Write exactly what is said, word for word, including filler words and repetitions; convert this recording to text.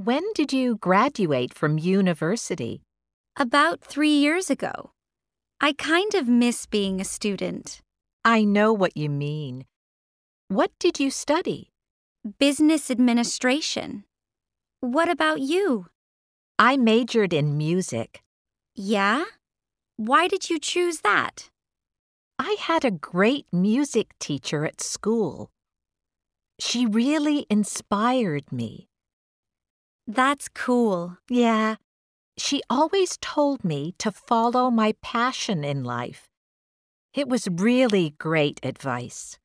When did you graduate from university? About three years ago. I kind of miss being a student. I know what you mean. What did you study? Business administration. What about you? I majored in music. Yeah? Why did you choose that? I had a great music teacher at school. She really inspired me. That's cool. Yeah, she always told me to follow my passion in life. It was really great advice.